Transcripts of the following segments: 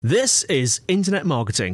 This is Internet Marketing.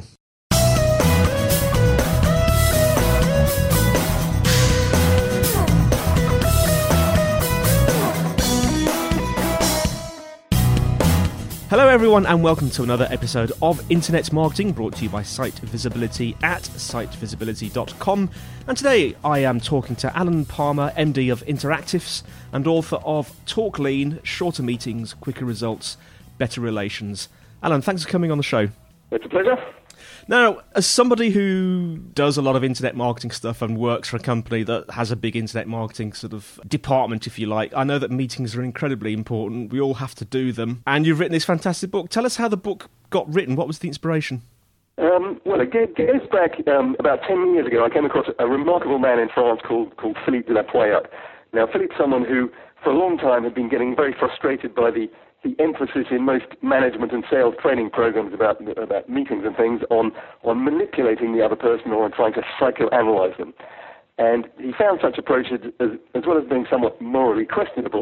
Hello everyone and welcome to another episode of Internet Marketing, brought to you by Site Visibility at sitevisibility.com. And today I am talking to Alan Palmer, MD of Interactifs and author of Talk Lean, Shorter Meetings, Quicker Results, Better Relations. Alan, thanks for coming on the show. It's a pleasure. Now, as somebody who does a lot of internet marketing stuff and works for a company that has a big internet marketing sort of department, if you like, I know that meetings are incredibly important. We all have to do them. And you've written this fantastic book. Tell us how the book got written. What was the inspiration? Well, it goes back about 10 years ago. I came across a remarkable man in France called Philippe de la Poyatte. Now, Philippe's someone who, for a long time, had been getting very frustrated by the emphasis in most management and sales training programs about meetings and things on manipulating the other person or on trying to psychoanalyze them. And he found such approaches, as well as being somewhat morally questionable,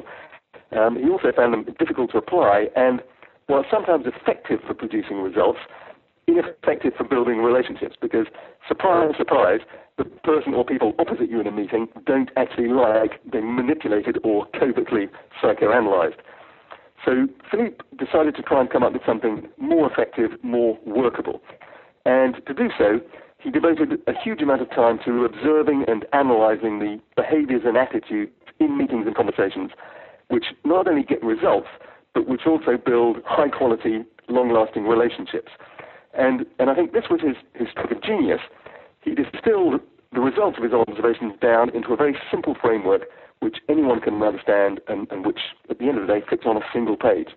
he also found them difficult to apply and, while sometimes effective for producing results, ineffective for building relationships because, surprise, surprise, the person or people opposite you in a meeting don't actually like being manipulated or covertly psychoanalyzed. So Philippe decided to try and come up with something more effective, more workable. And to do so, he devoted a huge amount of time to observing and analyzing the behaviors and attitudes in meetings and conversations, which not only get results, but which also build high-quality, long-lasting relationships. And I think this was his stroke of genius. He distilled the results of his observations down into a very simple framework which anyone can understand and which, at the end of the day, fits on a single page.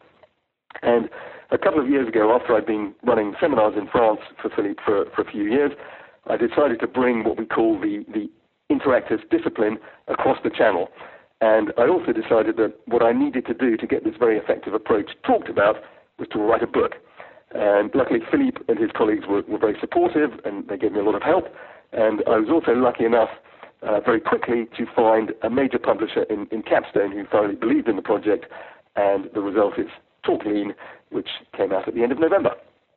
And a couple of years ago, after I'd been running seminars in France for Philippe for a few years, I decided to bring what we call the Interactifs discipline across the channel. And I also decided that what I needed to do to get this very effective approach talked about was to write a book. And luckily, Philippe and his colleagues were very supportive, and they gave me a lot of help. And I was also lucky enough very quickly to find a major publisher in Capstone who thoroughly believed in the project, and the result is Talk Lean, which came out at the end of November.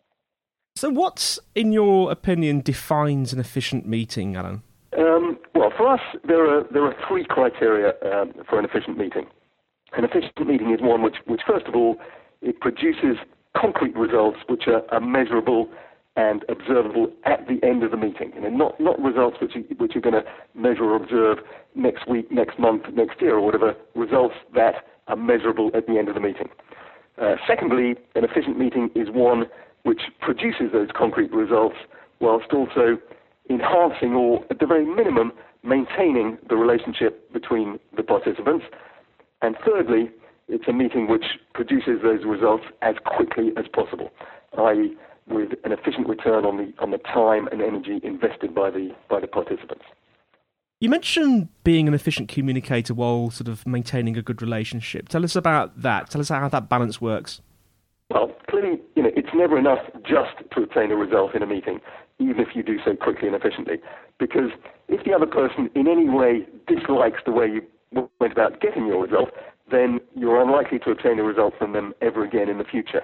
So what, in your opinion, defines an efficient meeting, Alan? Well, for us, there are three criteria for an efficient meeting. An efficient meeting is one which first of all, it produces concrete results which are measurable and observable at the end of the meeting. Not results which you're going to measure or observe next week, next month, next year, or whatever, results that are measurable at the end of the meeting. Secondly, an efficient meeting is one which produces those concrete results whilst also enhancing or, at the very minimum, maintaining the relationship between the participants. And thirdly, it's a meeting which produces those results as quickly as possible, i.e., with an efficient return on the time and energy invested by the participants. You mentioned being an efficient communicator while sort of maintaining a good relationship. Tell us about that. Tell us how that balance works. Well, clearly, it's never enough just to obtain a result in a meeting, even if you do so quickly and efficiently. Because if the other person in any way dislikes the way you went about getting your result, then you're unlikely to obtain a result from them ever again in the future.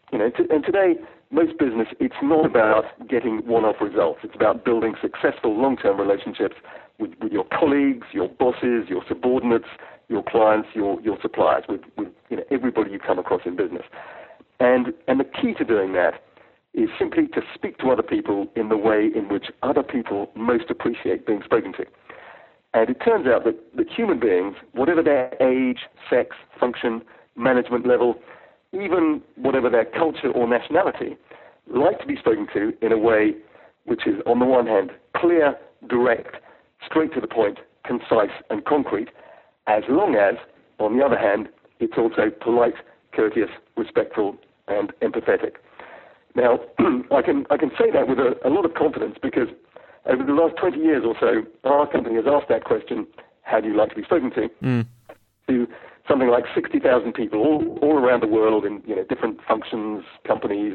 And today, most business, it's not about getting one-off results. It's about building successful long-term relationships with your colleagues, your bosses, your subordinates, your clients, your suppliers, with everybody you come across in business. And the key to doing that is simply to speak to other people in the way in which other people most appreciate being spoken to. And it turns out that human beings, whatever their age, sex, function, management level, even whatever their culture or nationality, like to be spoken to in a way which is, on the one hand, clear, direct, straight to the point, concise and concrete, as long as, on the other hand, it's also polite, courteous, respectful and empathetic. Now, I can say that with a lot of confidence because over the last 20 years or so, our company has asked that question, how do you like to be spoken to? To something like 60,000 people all around the world in different functions, companies,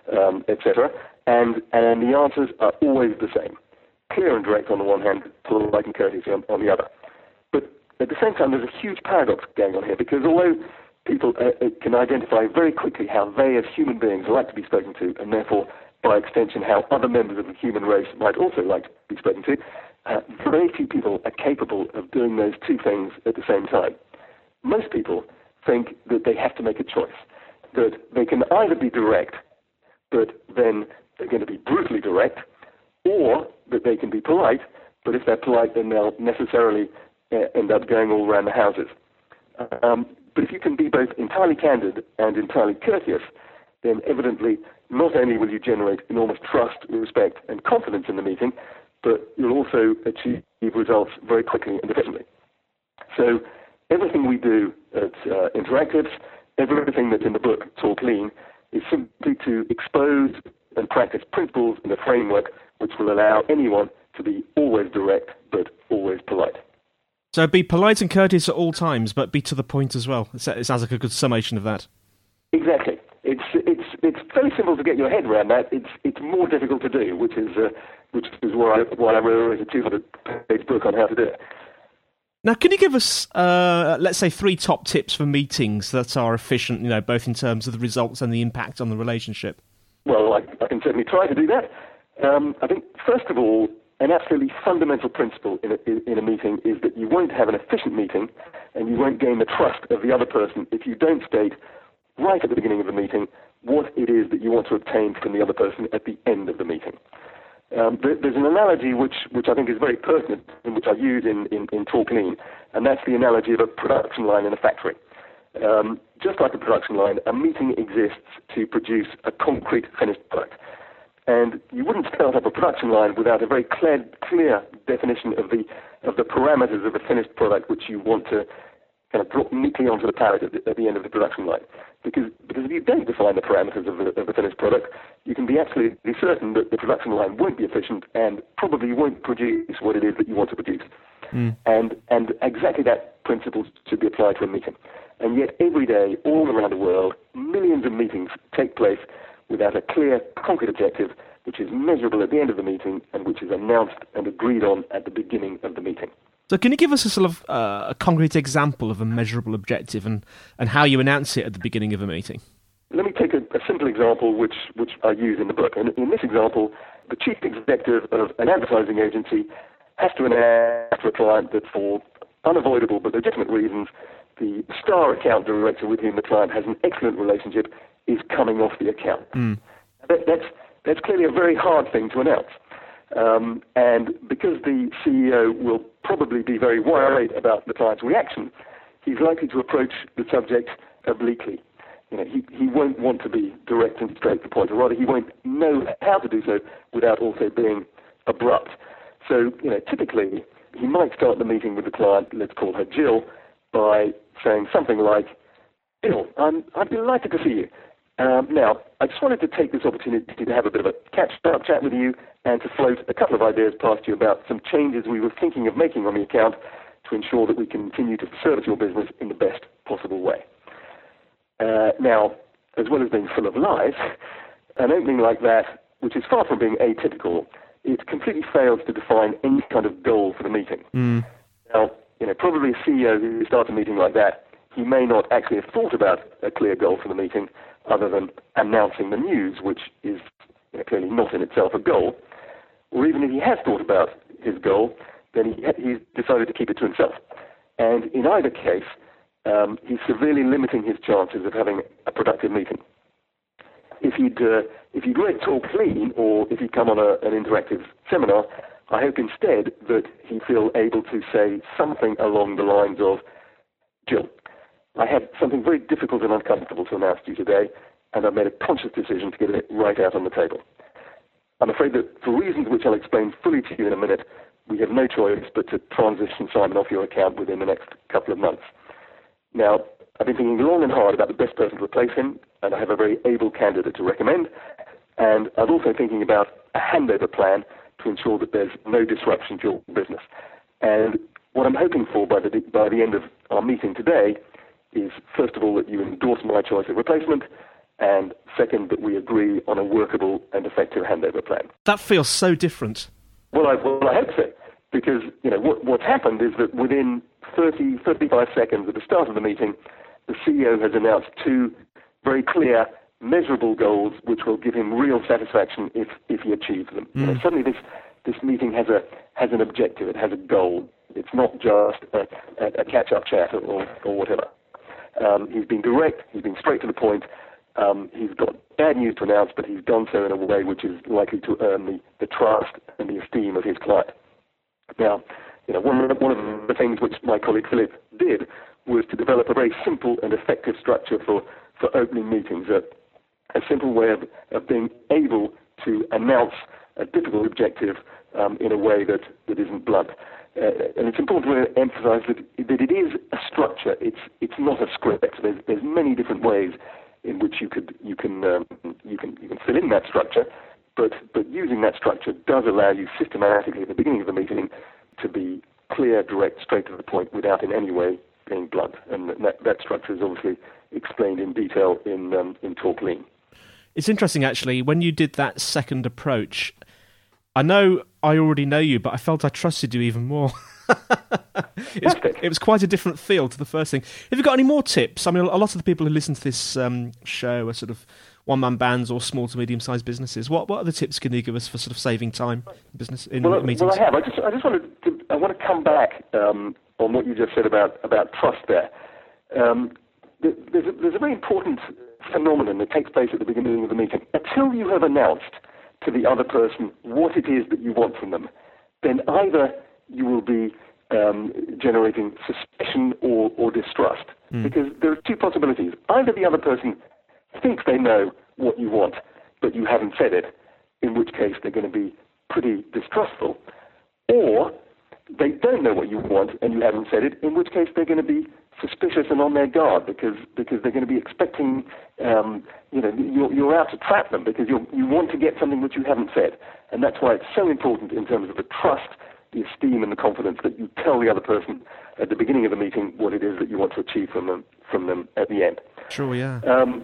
etc. And the answers are always the same. Clear and direct on the one hand, polite and courteous on the other. But at the same time, there's a huge paradox going on here because although people can identify very quickly how they as human beings like to be spoken to, and therefore, by extension, how other members of the human race might also like to be spoken to. Very few people are capable of doing those two things at the same time. Most people think that they have to make a choice, that they can either be direct, but then they're going to be brutally direct, or that they can be polite, but if they're polite, then they'll necessarily end up going all around the houses. But if you can be both entirely candid and entirely courteous, then evidently not only will you generate enormous trust, respect, and confidence in the meeting, but you'll also achieve results very quickly and efficiently. So everything we do at Interactives, everything that's in the book, Talk Lean, is simply to expose and practice principles in a framework which will allow anyone to be always direct but always polite. So be polite and courteous at all times, but be to the point as well. It sounds like a good summation of that. Exactly. It's very simple to get your head around that. It's more difficult to do, which is why I wrote a 200-page book on how to do it. Now, can you give us, let's say, 3 top tips for meetings that are efficient, both in terms of the results and the impact on the relationship? Well, I can certainly try to do that. I think, first of all, an absolutely fundamental principle in a meeting is that you won't have an efficient meeting and you won't gain the trust of the other person if you don't state right at the beginning of the meeting what it is that you want to obtain from the other person at the end of the meeting. There's an analogy which I think is very pertinent and which I use in Talk Lean, and that's the analogy of a production line in a factory. Just like a production line, a meeting exists to produce a concrete finished product. And you wouldn't start up a production line without a very clear definition of the parameters of the finished product which you want to kind of drop neatly onto the pallet at the end of the production line. Because if you don't define the parameters of the finished product, you can be absolutely certain that the production line won't be efficient and probably won't produce what it is that you want to produce. And exactly that principle should be applied to a meeting. And yet every day, all around the world, millions of meetings take place without a clear, concrete objective, which is measurable at the end of the meeting and which is announced and agreed on at the beginning of the meeting. So can you give us a sort of a concrete example of a measurable objective and how you announce it at the beginning of a meeting? Let me take a simple example which I use in the book. And in this example, the chief executive of an advertising agency has to announce to a client that for unavoidable but legitimate reasons, the star account director with whom the client has an excellent relationship is coming off the account. That's clearly a very hard thing to announce. And because the CEO will probably be very worried about the client's reaction, he's likely to approach the subject obliquely. He won't want to be direct and straight to the point, or rather he won't know how to do so without also being abrupt. So, typically he might start the meeting with the client, let's call her Jill, by saying something like, Jill, I'm delighted to see you. Now, I just wanted to take this opportunity to have a bit of a catch-up chat with you and to float a couple of ideas past you about some changes we were thinking of making on the account to ensure that we continue to service your business in the best possible way. Now, as well as being full of lies, an opening like that, which is far from being atypical, it completely fails to define any kind of goal for the meeting. Now, probably a CEO who starts a meeting like that, he may not actually have thought about a clear goal for the meeting other than announcing the news, which is clearly not in itself a goal. Or even if he has thought about his goal, then he's decided to keep it to himself. And in either case, he's severely limiting his chances of having a productive meeting. If he'd read Talk Lean, or if he'd come on an interactive seminar, I hope instead that he'd feel able to say something along the lines of, Jill, I have something very difficult and uncomfortable to announce to you today, and I've made a conscious decision to get it right out on the table. I'm afraid that for reasons which I'll explain fully to you in a minute, we have no choice but to transition Simon off your account within the next couple of months. Now, I've been thinking long and hard about the best person to replace him, and I have a very able candidate to recommend, and I'm also thinking about a handover plan to ensure that there's no disruption to your business. And what I'm hoping for by the end of our meeting today is, first of all, that you endorse my choice of replacement, and second, that we agree on a workable and effective handover plan. That feels so different. Well, I hope so, because what's happened is that within 35 seconds at the start of the meeting, the CEO has announced 2 very clear, measurable goals which will give him real satisfaction if he achieves them. You know, suddenly this meeting has an objective, it has a goal. It's not just a catch-up chat or whatever. He's been direct, he's been straight to the point, he's got bad news to announce, but he's done so in a way which is likely to earn the trust and the esteem of his client. Now, you know, one of the things which my colleague Philip did was to develop a very simple and effective structure for opening meetings, a simple way of being able to announce a difficult objective in a way that isn't blunt. And it's important to emphasize that it is a structure. It's not a script. There's many different ways in which you can fill in that structure, but using that structure does allow you systematically at the beginning of the meeting to be clear, direct, straight to the point without in any way being blunt. And that structure is obviously explained in detail in Talk Lean. It's interesting, actually, when you did that second approach, I know I already know you, but I felt I trusted you even more. It was quite a different feel to the first thing. Have you got any more tips? I mean, a lot of the people who listen to this show are sort of one-man bands or small to medium-sized businesses. What other tips can you give us for sort of saving time in meetings? Well, I have. I just want to come back on what you just said about trust there. There's a very important phenomenon that takes place at the beginning of the meeting. Until you have announced to the other person what it is that you want from them, then either you will be generating suspicion or distrust. Because there are 2 possibilities. Either the other person thinks they know what you want, but you haven't said it, in which case they're going to be pretty distrustful, or they don't know what you want and you haven't said it, in which case they're going to be suspicious and on their guard because they're going to be expecting, you're out to trap them because you want to get something which you haven't said. And that's why it's so important in terms of the trust, the esteem and the confidence that you tell the other person at the beginning of the meeting what it is that you want to achieve from them at the end. Sure, yeah.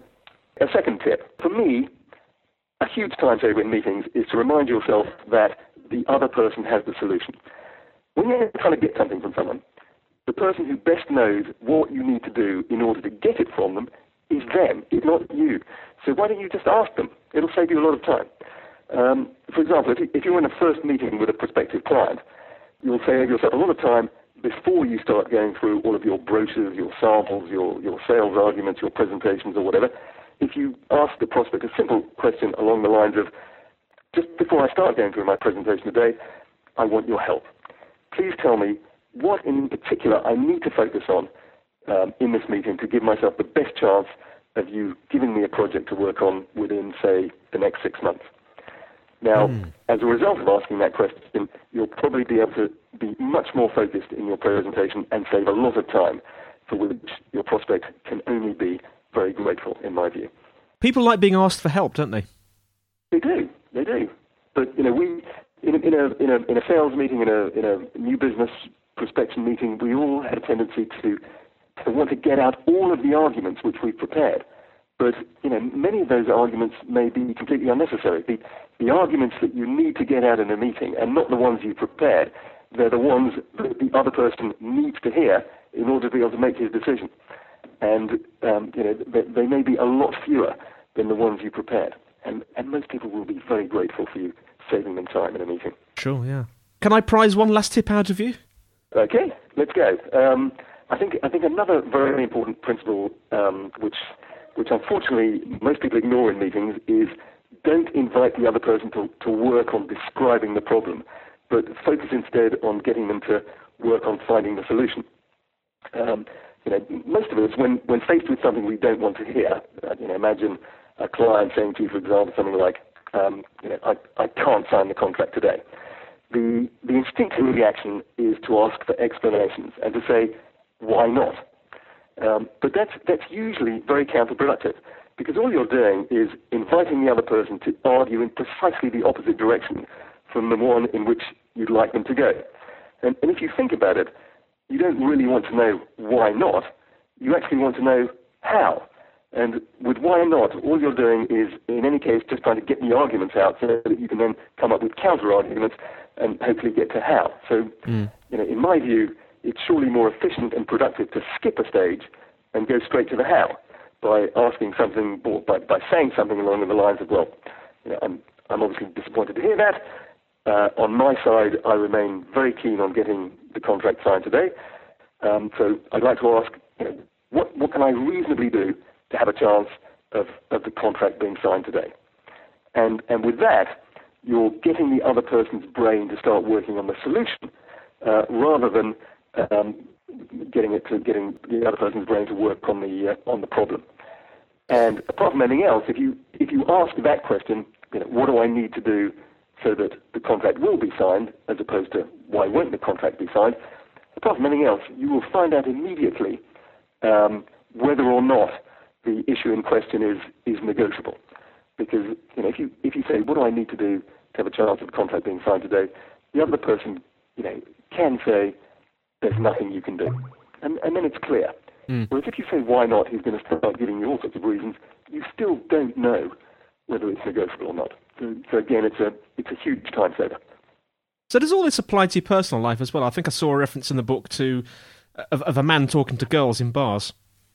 A second tip. For me, a huge time saver in meetings is to remind yourself that the other person has the solution. When you're trying to get something from someone, the person who best knows what you need to do in order to get it from them is them, it's not you. So why don't you just ask them? It'll save you a lot of time. For example, if you're in a first meeting with a prospective client, you'll save yourself a lot of time before you start going through all of your brochures, your samples, your sales arguments, your presentations or whatever. If you ask the prospect a simple question along the lines of, just before I start going through my presentation today, I want your help. Please tell me what in particular I need to focus on in this meeting to give myself the best chance of you giving me a project to work on within, say, the next 6 months. Now, as a result of asking that question, you'll probably be able to be much more focused in your presentation and save a lot of time, for which your prospect can only be very grateful, in my view. People like being asked for help, don't they? They do. But we in a sales meeting, in a new business prospection meeting, we all have a tendency to want to get out all of the arguments which we've prepared. But many of those arguments may be completely unnecessary. The arguments that you need to get out in a meeting, and not the ones you prepared, they're the ones that the other person needs to hear in order to be able to make his decision. And they may be a lot fewer than the ones you prepared. And most people will be very grateful for you saving them time in a meeting. Sure, yeah. Can I prize one last tip out of you? Okay, let's go. I think another very important principle, which unfortunately most people ignore in meetings, is don't invite the other person to work on describing the problem, but focus instead on getting them to work on finding the solution. Most of us, when faced with something we don't want to hear, imagine a client saying to you, for example, something like, I can't sign the contract today. The instinctive reaction is to ask for explanations and to say, why not? But that's usually very counterproductive, because all you're doing is inviting the other person to argue in precisely the opposite direction from the one in which you'd like them to go. And if you think about it, you don't really want to know why not. You actually want to know how. And with why not, all you're doing is, in any case, just trying to get the arguments out so that you can then come up with counter-arguments and hopefully get to how. So, in my view, it's surely more efficient and productive to skip a stage and go straight to the how by asking something, or by saying something along the lines of, well, I'm obviously disappointed to hear that. On my side, I remain very keen on getting the contract signed today. So I'd like to ask, what can I reasonably do to have a chance of the contract being signed today? And with that, you're getting the other person's brain to start working on the solution rather than getting the other person's brain to work on the problem. And apart from anything else, if you ask that question, what do I need to do so that the contract will be signed, as opposed to why won't the contract be signed, apart from anything else, you will find out immediately whether or not the issue in question is negotiable. Because if you say, what do I need to do to have a chance of the contract being signed today, the other person can say, there's nothing you can do. And then it's clear. Whereas if you say, why not, he's going to start giving you all sorts of reasons, you still don't know whether it's negotiable or not. So again, it's a huge time saver. So does all this apply to your personal life as well? I think I saw a reference in the book of a man talking to girls in bars.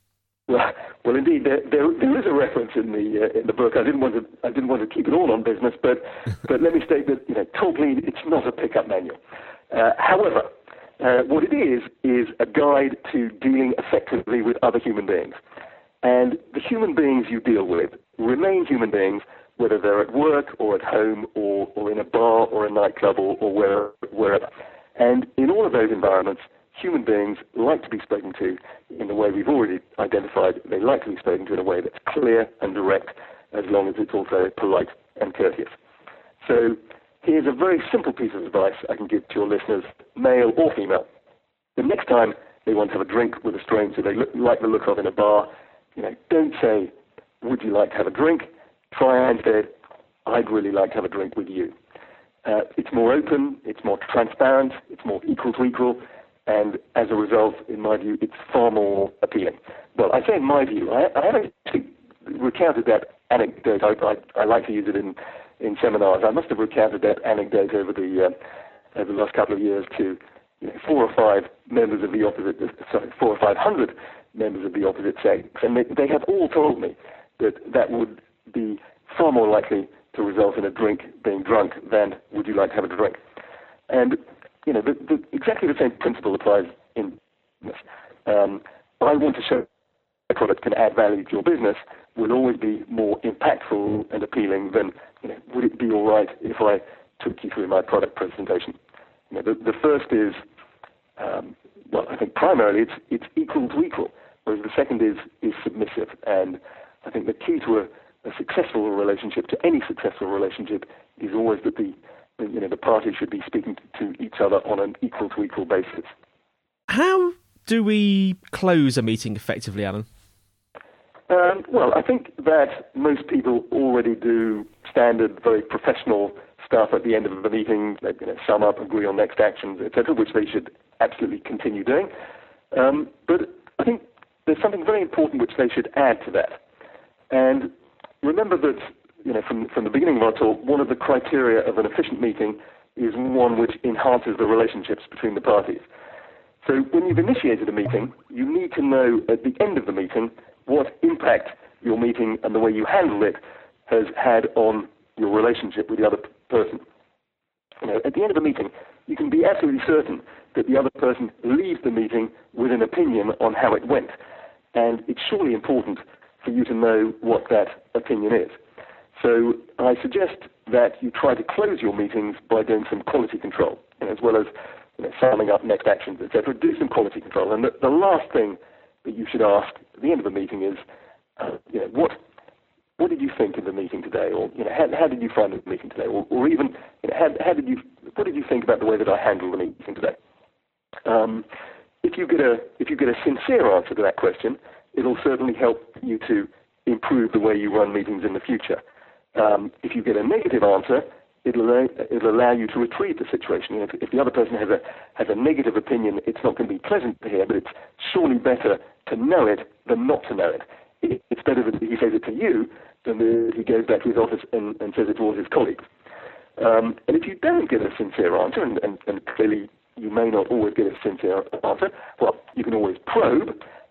Well, indeed, there is a reference in the book. I didn't want to keep it all on business, but let me state that totally it's not a pickup manual. However, what it is a guide to dealing effectively with other human beings, and the human beings you deal with remain human beings, whether they're at work or at home or in a bar or a nightclub or wherever. And in all of those environments, human beings like to be spoken to in the way we've already identified. They like to be spoken to in a way that's clear and direct, as long as it's also polite and courteous. So here's a very simple piece of advice I can give to your listeners, male or female. The next time they want to have a drink with a stranger they like the look of in a bar, don't say, would you like to have a drink? Try instead, I'd really like to have a drink with you. It's more open, it's more transparent, it's more equal to equal, and as a result, in my view, it's far more appealing. Well, I say in my view, I haven't actually recounted that anecdote. I like to use it in seminars. I must have recounted that anecdote over the last couple of years to 4 or 5 members of the opposite, 400 or 500 members of the opposite sex, and they have all told me that would be far more likely to result in a drink being drunk than would you like to have a drink. And exactly the same principle applies in business. I want to show a product can add value to your business will always be more impactful and appealing than, would it be all right if I took you through my product presentation? The first is, I think primarily it's equal to equal, whereas the second is submissive. And I think the key to a successful relationship, to any successful relationship, is always that the parties should be speaking to each other on an equal to equal basis. How do we close a meeting effectively, Alan? Well, I think that most people already do standard, very professional stuff at the end of the meeting. They sum up, agree on next actions, etc., which they should absolutely continue doing. But I think there's something very important which they should add to that. And remember that, from the beginning of our talk, one of the criteria of an efficient meeting is one which enhances the relationships between the parties. So when you've initiated a meeting, you need to know at the end of the meeting what impact your meeting and the way you handle it has had on your relationship with the other person. At the end of a meeting, you can be absolutely certain that the other person leaves the meeting with an opinion on how it went. And it's surely important for you to know what that opinion is. So I suggest that you try to close your meetings by doing some quality control, as well as summing up next actions, etc. Do some quality control. And the last thing that you should ask at the end of the meeting is, what did you think of the meeting today? Or how did you find the meeting today? Or even what did you think about the way that I handled the meeting today? If you get a sincere answer to that question, it'll certainly help you to improve the way you run meetings in the future. If you get a negative answer, it'll allow you to retrieve the situation. If the other person has a negative opinion, it's not going to be pleasant to hear, but it's surely better to know it than not to know it. It's better that he says it to you than that he goes back to his office and says it to all his colleagues. And if you don't get a sincere answer, and clearly you may not always get a sincere answer, well, you can always probe,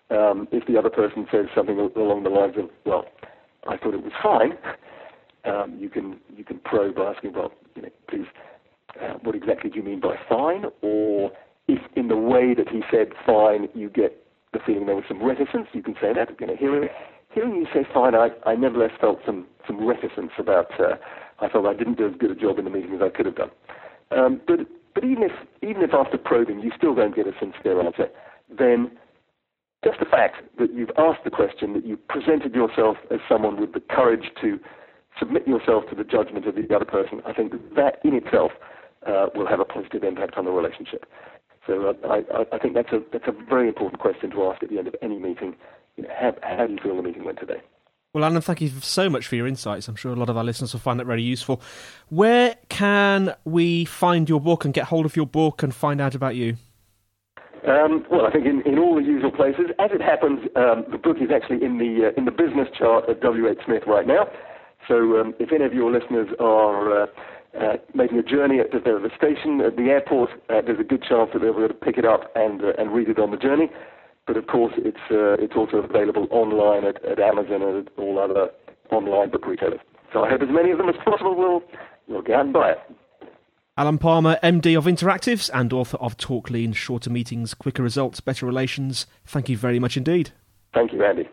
if the other person says something along the lines of, well, I thought it was fine, you can probe by asking, well, please, what exactly do you mean by fine? Or if in the way that he said fine, you get the feeling there was some reticence, you can say that. Hearing you say fine, I nevertheless felt some reticence about, I felt I didn't do as good a job in the meeting as I could have done. But even if after probing you still don't get a sincere answer, then just the fact that you've asked the question, that you presented yourself as someone with the courage to submit yourself to the judgment of the other person, I think that in itself will have a positive impact on the relationship. So I think that's a very important question to ask at the end of any meeting. How do you feel the meeting went today? Well, Alan, thank you so much for your insights. I'm sure a lot of our listeners will find that very useful. Where can we find your book and get hold of your book and find out about you? Well, I think in all the usual places. As it happens, the book is actually in the business chart at W.H. Smith right now. So if any of your listeners are making a journey at the station at the airport, there's a good chance that they'll be able to pick it up and read it on the journey. But of course, it's also available online at Amazon and at all other online book retailers. So I hope as many of them as possible will go out and buy it. Alan Palmer, MD of Interactives and author of Talk Lean, Shorter Meetings, Quicker Results, Better Relations. Thank you very much indeed. Thank you, Andy.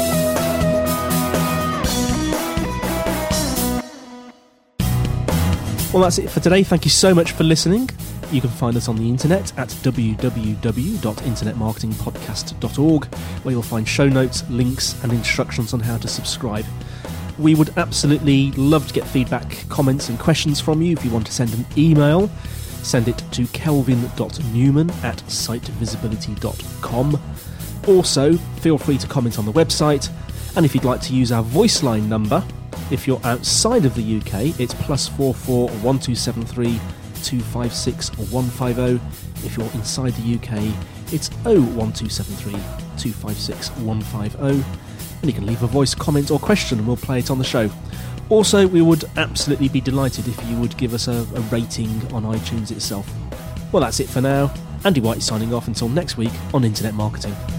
Well, that's it for today. Thank you so much for listening. You can find us on the internet at www.internetmarketingpodcast.org, where you'll find show notes, links and instructions on how to subscribe. We would absolutely love to get feedback, comments and questions from you. If you want to send an email, send it to kelvin.newman@sitevisibility.com. Also, feel free to comment on the website, and if you'd like to use our voice line number, if you're outside of the UK, it's +44 1273 256 150. If you're inside the UK, it's 01273 256 150. And you can leave a voice comment or question and we'll play it on the show. Also, we would absolutely be delighted if you would give us a rating on iTunes itself. Well, that's it for now. Andy White signing off until next week on Internet Marketing.